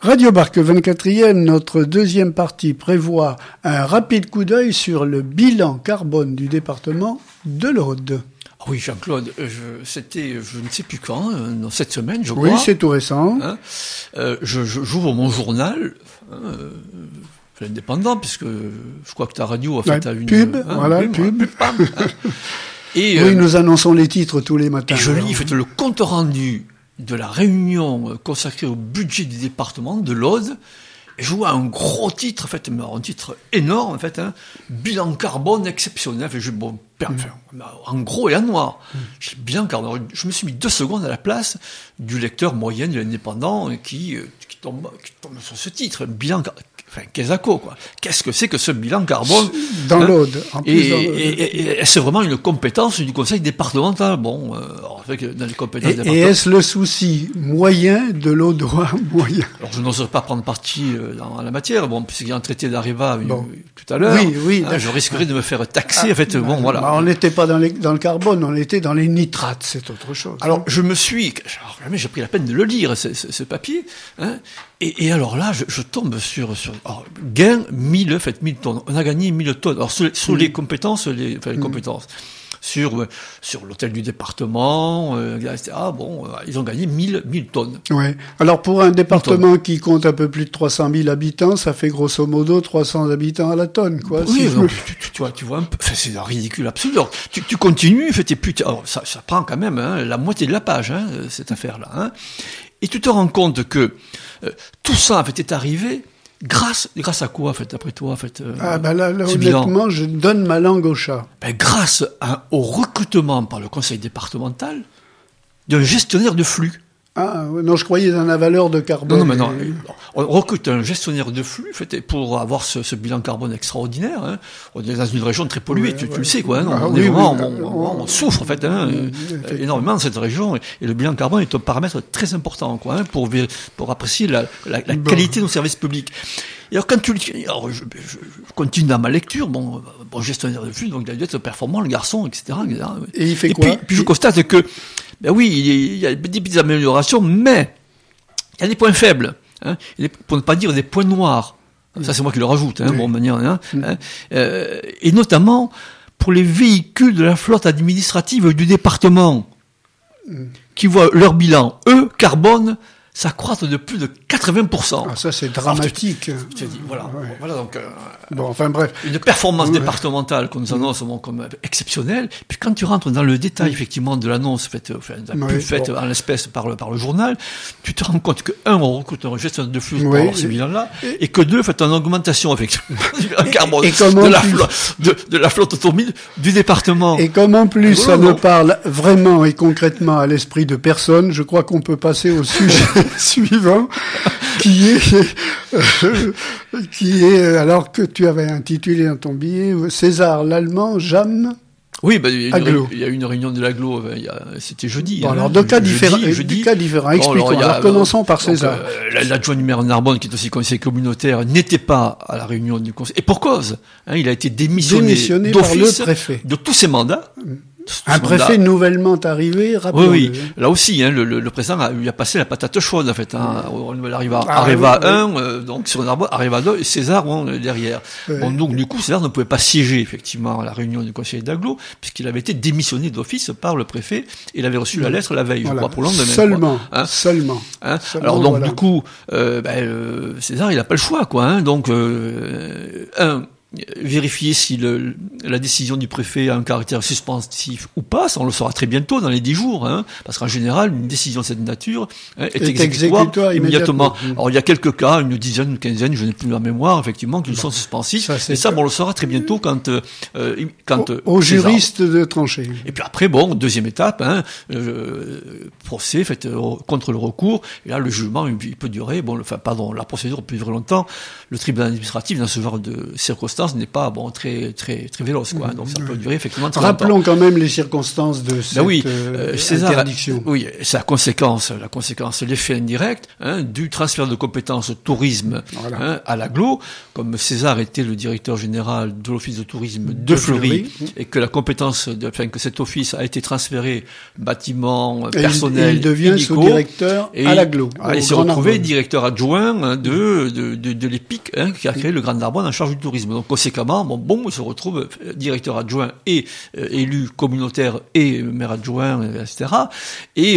Radio Barque 24e, notre deuxième partie prévoit un rapide coup d'œil sur le bilan carbone du département de l'Aude. Oui, Jean-Claude, c'était, je ne sais plus quand, cette semaine, je crois. Oui, c'est tout récent. J'ouvre mon journal, l'Indépendant, puisque je crois que ta radio a fait une pub, pub. Et, oui, nous annonçons les titres tous les matins. Et je lis, le compte rendu de la réunion consacrée au budget du département de l'Aude. Et je vois un gros titre, un titre énorme, bilan carbone exceptionnel. En gros et en noir. Bilan carbone. Je me suis mis 2 secondes à la place du lecteur moyen de l'Indépendant qui tombe sur ce titre. Bilan carbone. Quesaco, quoi. Qu'est-ce que c'est que ce bilan carbone? Dans l'Aude. Et c'est vraiment une compétence du conseil départemental. Bon, dans les compétences départementales. Et est-ce le souci moyen de l'Audois moyen? Alors, je n'oserais pas prendre parti dans la matière, puisqu'il y a un traité d'Areva tout à l'heure. Oui. Je risquerais de me faire taxer, voilà. On n'était pas dans le carbone, on était dans les nitrates, c'est autre chose. Alors, jamais j'ai pris la peine de le lire, ce papier, Et alors là, je tombe sur gain 1000 tonnes. On a gagné 1000 tonnes. Alors sur les compétences, les compétences. Sur l'hôtel du département, etc. Ils ont gagné 1000 tonnes. Ouais. Alors pour un département qui compte un peu plus de 300 000 habitants, ça fait grosso modo 300 habitants à la tonne, quoi. Oui, tu vois un peu. C'est un ridicule absolu. Alors, tu continues, alors ça prend quand même la moitié de la page, cette affaire-là. Et tu te rends compte que tout ça est arrivé grâce à quoi, d'après toi, là, honnêtement, je donne ma langue au chat. Grâce au recrutement par le conseil départemental d'un gestionnaire de flux. Ah, non, je croyais dans la valeur de carbone. Non. On recrute un gestionnaire de flux, pour avoir ce bilan carbone extraordinaire, On est dans une région très polluée, tu le sais, quoi, on souffre, énormément dans cette région, et le bilan carbone est un paramètre très important, quoi, pour apprécier la qualité de nos services publics. Et alors, je continue dans ma lecture, gestionnaire de flux, donc il a dû être performant, le garçon, etc. Et il fait quoi? Puis je constate que, il y a des petites améliorations, mais il y a des points faibles, pour ne pas dire des points noirs. Ça, c'est moi qui le rajoute, et notamment pour les véhicules de la flotte administrative du département, qui voient leur bilan, carbone, s'accroître de plus de 80%. Ah, ça, c'est dramatique. Je te dis, voilà, donc, bref. Une performance départementale qu'on nous annonce comme exceptionnelle. Puis quand tu rentres dans le détail, effectivement, de l'annonce faite en l'espèce par le journal, tu te rends compte que, on recrute un gestionnaire de flux pour avoir ces bilans-là, et que 2, une augmentation, effectivement, du carbone, de la flotte automobile du département. Et comme en plus, ça ne parle vraiment et concrètement à l'esprit de personne, je crois qu'on peut passer au sujet suivant, qui est, alors que tu avais intitulé dans ton billet, César l'Allemand, Jam. Oui, il y a eu une réunion de l'Aglo, c'était jeudi. Alors, deux cas différents. Expliquons. Alors, commençons par César. L'adjoint du maire de Narbonne, qui est aussi conseiller communautaire, n'était pas à la réunion du conseil. Et pour cause. Il a été démissionné par le préfet de tous ses mandats. Un préfet nouvellement arrivé, rappelons-le. Oui. Là aussi, le président lui a passé la patate chaude, Il arrive à Areva 1, donc sur Narbonne, Areva 2, et César, derrière. Donc, du coup, César ne pouvait pas siéger, effectivement, à la réunion du conseil d'Aglo, puisqu'il avait été démissionné d'office par le préfet, et il avait reçu la lettre la veille, je crois, pour le lendemain. Seulement. Alors, donc, du coup, César, il n'a pas le choix, quoi, Donc, vérifier si la décision du préfet a un caractère suspensif ou pas, ça on le saura très bientôt, dans les 10 jours, parce qu'en général, une décision de cette nature est exécutoire immédiatement. Alors il y a quelques cas, une dizaine, une quinzaine, je n'ai plus la mémoire, effectivement, qui sont suspensifs, et ça, on le saura très bientôt quand aux juristes de trancher. Et puis après, deuxième étape, procès fait contre le recours, et là, le jugement, il peut durer, la procédure peut durer longtemps, le tribunal administratif, dans ce genre de circonstances, circonstances n'est pas très véloce, quoi. Donc ça peut durer effectivement très Rappelons longtemps. quand même les circonstances de cette César, interdiction. Oui, c'est la conséquence, l'effet indirect du transfert de compétences tourisme à l'agglo. Comme César était le directeur général de l'office de tourisme de Fleury, et que la compétence, que cet office a été transféré bâtiment, personnel, il devient sous-directeur à l'agglo. Il s'est retrouvé directeur adjoint de l'EPIC, qui a créé le Grand Narbonne en charge du tourisme. Donc conséquemment, il se retrouve directeur adjoint et élu communautaire et maire adjoint, etc. Et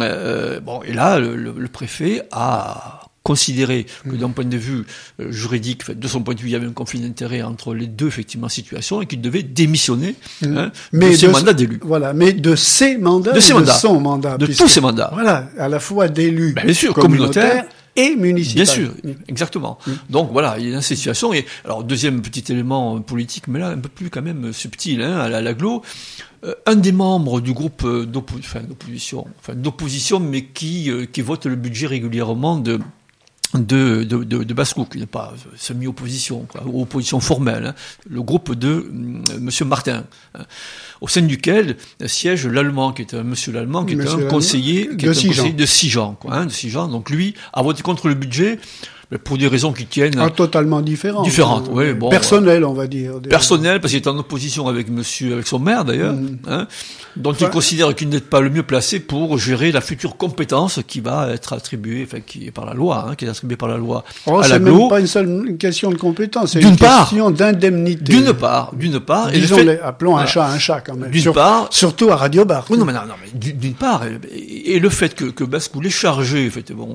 là, le préfet a considéré que d'un point de vue juridique, de son point de vue, il y avait un conflit d'intérêts entre les deux, effectivement, situations, et qu'il devait démissionner de ses mandats d'élu. Voilà, mais de ses mandats, de son mandat. De tous ses mandats. Voilà, à la fois d'élu communautaire et municipal. Bien sûr, exactement. Donc voilà, il y a une situation. Et alors, deuxième petit élément politique, mais là, un peu plus quand même subtil, à l'agglo, un des membres du groupe d'opposition, mais qui vote le budget régulièrement de Basse-Cou, qui n'est pas semi-opposition, ou opposition formelle, le groupe de Monsieur Martin, au sein duquel siège l'Allemand, qui est un monsieur l'Allemand, qui est un conseiller de Sigean, de Sigean. Donc lui a voté contre le budget, mais pour des raisons qui tiennent totalement différentes. Personnelles, on va dire. Personnelles, parce qu'il est en opposition avec son maire d'ailleurs, dont il considère qu'il n'est pas le mieux placé pour gérer la future compétence qui va être attribuée, qui est par la loi, qui est attribuée par la loi à l'agglo. C'est même pas une seule question de compétence, c'est une question d'indemnité. D'une part. Appelons un chat quand même. D'une part. Surtout à Radio Bar. Oui, non, mais d'une part, et le fait que Basse-Cou est chargé,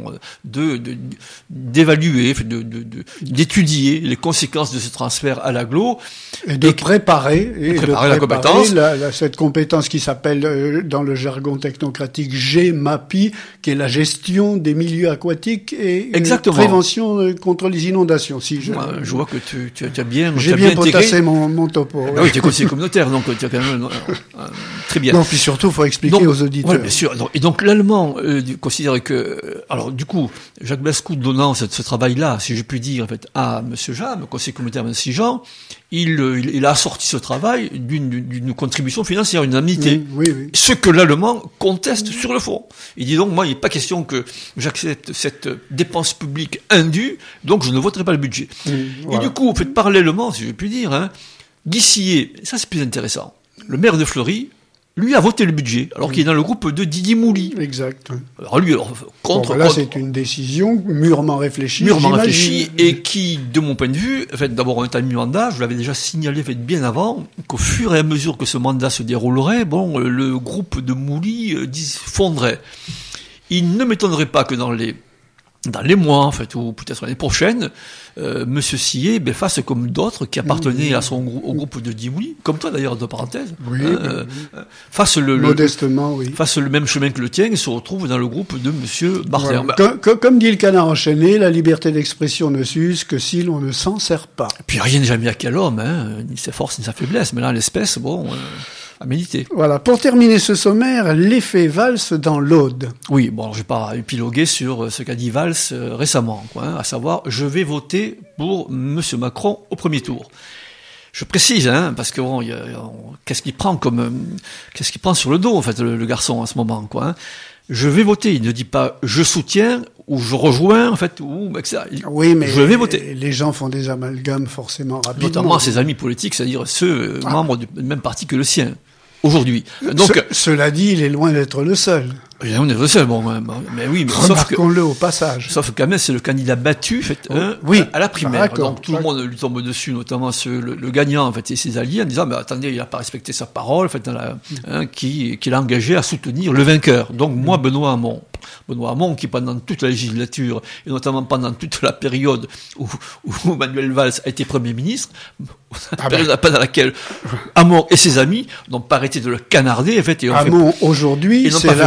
d'évaluer, d'étudier les conséquences de ce transfert à l'agglo et de préparer la compétence, cette compétence qui s'appelle dans le jargon technocratique GMAPI, qui est la gestion des milieux aquatiques et prévention contre les inondations. Je vois que tu as bien j'ai bien potassé mon topo. Oui, tu es conseiller communautaire, donc tu as quand même très bien. Non, puis surtout, il faut expliquer aux auditeurs. Bien sûr. Et donc l'Allemand considère que, alors du coup, Jacques Basse-Cou donnant ce travail-là, si je puis dire, à Monsieur Jam, conseiller communautaire de Sigean, il a assorti ce travail d'une contribution financière, une indemnité. Oui. Ce que l'Allemand conteste sur le fond. Il dit donc, moi, il n'est pas question que j'accepte cette dépense publique indue, donc je ne voterai pas le budget. Et du coup, parallèlement, si je puis dire, Guy Sillet, ça c'est plus intéressant, le maire de Fleury, lui a voté le budget, alors qu'il est dans le groupe de Didier Mouly. Exact. Contre. C'est une décision mûrement réfléchie. Et qui, de mon point de vue, d'abord on est à mi-mandat, je l'avais déjà signalé bien avant, qu'au fur et à mesure que ce mandat se déroulerait, le groupe de Mouly fondrait. Il ne m'étonnerait pas que dans les mois, ou peut-être l'année prochaine, Monsieur Sillet fasse comme d'autres qui appartenaient au groupe de Dimouli, comme toi d'ailleurs, de parenthèse, fasse fasse le même chemin que le tien et se retrouve dans le groupe de Monsieur Martin. Voilà. Comme dit le canard enchaîné, la liberté d'expression ne s'use que si l'on ne s'en sert pas. Et puis rien n'est jamais acquis à l'homme, ni sa force ni sa faiblesse, mais là l'espèce, à méditer. Voilà. Pour terminer ce sommaire, l'effet Valls dans l'Aude. Oui, je vais pas épiloguer sur ce qu'a dit Valls récemment, à savoir, je vais voter pour Monsieur Macron au premier tour. Je précise, parce que qu'est-ce qu'il prend sur le dos, le garçon, à ce moment, Je vais voter. Il ne dit pas, je soutiens, ou je rejoins, ou, etc. Oui, mais je vais voter. Les gens font des amalgames forcément rapidement. Notamment ses amis politiques, c'est-à-dire ceux membres du même parti que le sien. Aujourd'hui. Donc, cela dit, il est loin d'être le seul. On est le seul, mais oui, mais remarquons-le au passage. Sauf que quand même, c'est le candidat battu, à la primaire. Donc tout le monde lui tombe dessus, notamment le gagnant, et ses alliés, en disant, mais attendez, il n'a pas respecté sa parole, qu'il a engagé à soutenir le vainqueur. Donc moi, Benoît Hamon, qui pendant toute la législature, et notamment pendant toute la période où Manuel Valls a été Premier ministre, pendant laquelle Hamon et ses amis n'ont pas arrêté de le canarder, Hamon, aujourd'hui, c'est l'arroseur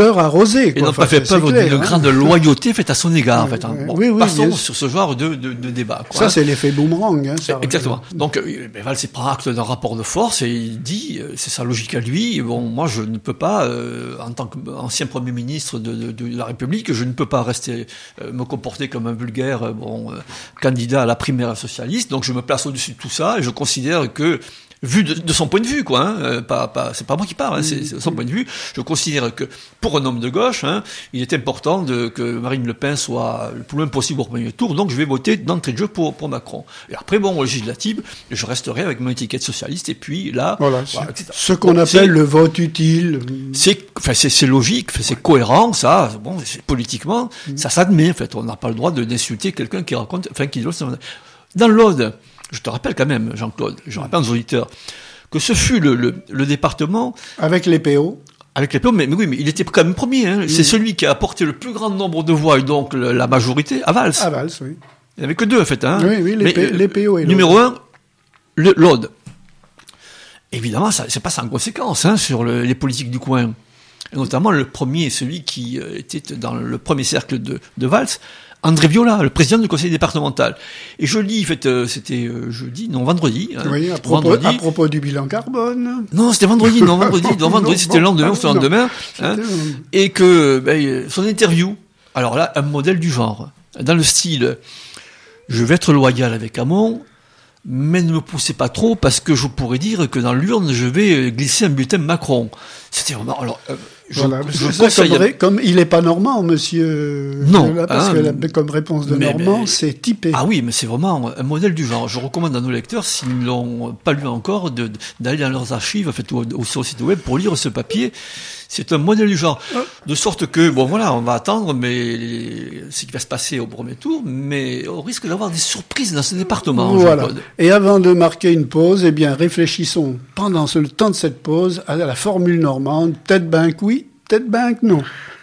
fleurs arrosées. Et n'ont pas fait preuve d'une grande loyauté faite à son égard. En fait, hein. Bon, passons sur ce genre de débat. Quoi, ça, c'est l'effet boomerang. Hein, ça, exactement. Donc, Valls prend acte d'un rapport de force et il dit, c'est sa logique à lui, bon, moi je ne peux pas, en tant qu'ancien Premier ministre de la République, je ne peux pas rester, me comporter comme un vulgaire candidat à la primaire socialiste, donc je me place au-dessus de tout ça et je considère que, vu de son point de vue, quoi, hein, c'est pas moi qui parle, hein, c'est son point de vue. Je considère que pour un homme de gauche, hein, il est important que Marine Le Pen soit le plus loin possible au premier tour, donc je vais voter d'entrée de jeu pour Macron. Et après, bon, au législative, je resterai avec mon étiquette socialiste, et puis là, voilà, ce qu'on appelle le vote utile. C'est logique, c'est cohérent, ça, bon, politiquement, ça s'admet, en fait. On n'a pas le droit d'insulter quelqu'un qui raconte, qui dans l'Aude. Je te rappelle quand même, Jean-Claude, je rappelle aux auditeurs, que ce fut le département... Avec les PO. Avec les PO, mais oui, mais il était quand même premier. Hein. C'est celui qui a apporté le plus grand nombre de voix, et donc la majorité, à Valls. À Valls, oui. Il n'y avait que deux, en fait. Hein. Oui, les PO et l'Aude. Numéro 1, l'Aude. Évidemment, ça c'est pas sans conséquence sur les politiques du coin. Et notamment le premier, celui qui était dans le premier cercle de Valls, André Viola, le président du conseil départemental. Et je lis, en fait, c'était vendredi. Hein, oui, à propos du bilan carbone. Non, c'était vendredi, c'était le lendemain, c'était le lendemain. Hein, et que, son interview, alors là, un modèle du genre, dans le style, je vais être loyal avec Hamon, mais ne me poussez pas trop, parce que je pourrais dire que dans l'urne, je vais glisser un bulletin Macron. C'était vraiment, alors, comme il n'est pas normand, monsieur. Non. Parce que comme réponse de normand, c'est typé. Ah oui, mais c'est vraiment un modèle du genre. Je recommande à nos lecteurs, s'ils ne l'ont pas lu encore, d'aller dans leurs archives, en fait, ou sur le site web pour lire ce papier. C'est un modèle du genre. De sorte que, bon voilà, on va attendre, mais ce qui va se passer au premier tour, mais on risque d'avoir des surprises dans ce département. Voilà. Et avant de marquer une pause, eh bien, réfléchissons pendant le temps de cette pause à la formule normande. Tête banque oui, tête banque non.